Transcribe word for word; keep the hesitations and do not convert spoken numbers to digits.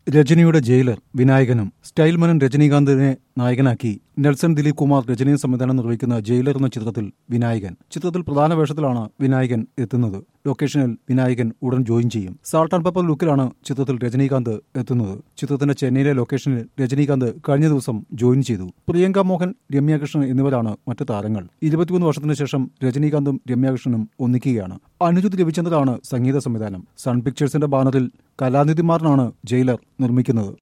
രജനിയുടെ jailer വിനായകനും സ്റ്റൈൽമനൻ രജനീകാന്തിനെ നായകനാക്കി Nelson Dileep Kumar രജനിയും സംവിധാനം നിർവഹിക്കുന്ന ജയിലർ എന്ന ചിത്രത്തിൽ വിനായകൻ ചിത്രത്തിൽ പ്രധാന വേഷത്തിലാണ് വിനായകൻ എത്തുന്നത്. ലൊക്കേഷനിൽ വിനായകൻ ഉടൻ ജോയിൻ ചെയ്യും. സാൾട്ട് ആൻഡ് പെപ്പർ ലുക്കിലാണ് ചിത്രത്തിൽ രജനീകാന്ത് എത്തുന്നത്. ചിത്രത്തിന്റെ ചെന്നൈയിലെ ലൊക്കേഷനിൽ രജനീകാന്ത് കഴിഞ്ഞ ദിവസം ജോയിൻ ചെയ്തു. പ്രിയങ്ക മോഹൻ, രമ്യാകൃഷ്ണൻ എന്നിവരാണ് മറ്റു താരങ്ങൾ. ഇരുപത്തിമൂന്ന് വർഷത്തിനു ശേഷം രജനീകാന്തും രമ്യാകൃഷ്ണനും ഒന്നിക്കുകയാണ്. അനുജിത് രവിചന്ദ്രനാണ് സംഗീത സംവിധാനം. സൺ പിക്ചേഴ്സിന്റെ ബാനറിൽ കലാനിധിമാരനാണ് ജയിലർ നിർമ്മിക്കുന്നത്.